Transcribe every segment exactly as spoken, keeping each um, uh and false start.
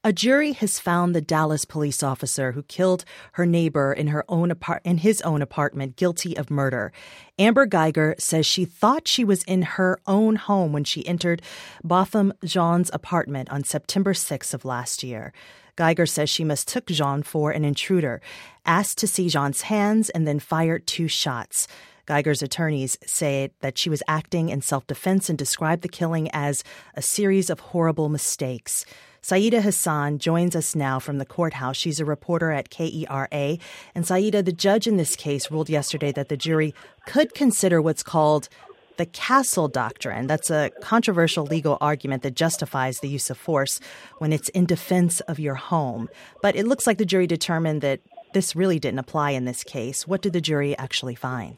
A jury has found the Dallas police officer who killed her neighbor in her own apart- in his own apartment guilty of murder. Amber Guyger says she thought she was in her own home when she entered Botham Jean's apartment on September sixth of last year. Guyger says she mistook Jean for an intruder, asked to see Jean's hands, and then fired two shots. Guyger's attorneys say that she was acting in self-defense and described the killing as a series of horrible mistakes. Saida Hassan joins us now from the courthouse. She's a reporter at K E R A. And Saida, the judge in this case ruled yesterday that the jury could consider what's called the Castle Doctrine. That's a controversial legal argument that justifies the use of force when it's in defense of your home. But it looks like the jury determined that this really didn't apply in this case. What did the jury actually find?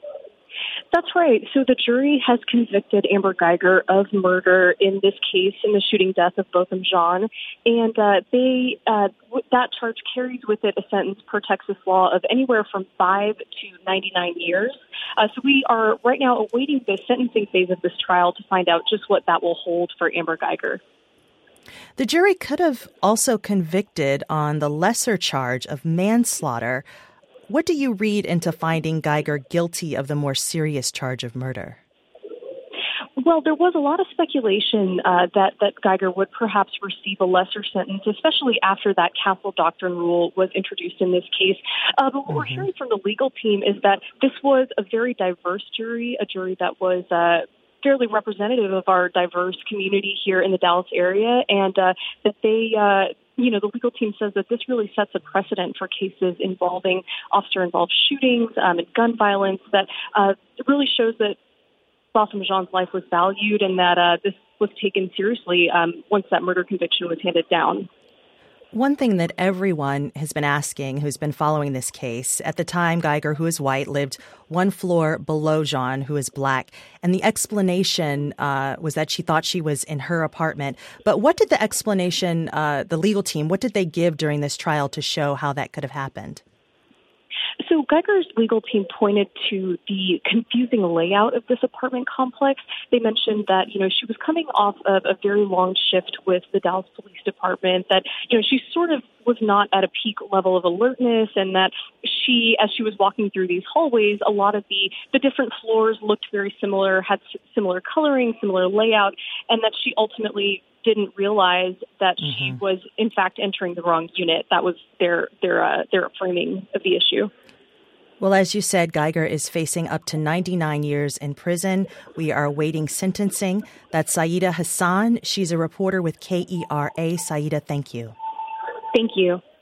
That's right. So the jury has convicted Amber Guyger of murder in this case, in the shooting death of Botham Jean. And uh, they uh, w- that charge carries with it a sentence per Texas law of anywhere from five to ninety-nine years. Uh, so we are right now awaiting the sentencing phase of this trial to find out just what that will hold for Amber Guyger. The jury could have also convicted on the lesser charge of manslaughter. What do you read into finding Guyger guilty of the more serious charge of murder? Well, there was a lot of speculation uh, that, that Guyger would perhaps receive a lesser sentence, especially after that Castle Doctrine rule was introduced in this case. Uh, but what mm-hmm. we're hearing from the legal team is that this was a very diverse jury, a jury that was uh, fairly representative of our diverse community here in the Dallas area, and uh, that they... Uh, You know, the legal team says that this really sets a precedent for cases involving officer-involved shootings um, and gun violence, that uh, it really shows that Botham Jean's life was valued and that uh, this was taken seriously um, once that murder conviction was handed down. One thing that everyone has been asking who's been following this case, at the time, Guyger, who is white, lived one floor below Jean, who is black. And the explanation uh, was that she thought she was in her apartment. But what did the explanation, uh, the legal team, what did they give during this trial to show how that could have happened? So Guyger's legal team pointed to the confusing layout of this apartment complex. They mentioned that, you know, she was coming off of a very long shift with the Dallas Police Department, that, you know, she sort of was not at a peak level of alertness, and that she, as she was walking through these hallways, a lot of the, the different floors looked very similar, had s- similar coloring, similar layout, and that she ultimately didn't realize that mm-hmm. she was, in fact, entering the wrong unit. That was their their uh, their framing of the issue. Well, as you said, Guyger is facing up to ninety-nine years in prison. We are awaiting sentencing. That's Saida Hassan. She's a reporter with K E R A. Saida, thank you. Thank you.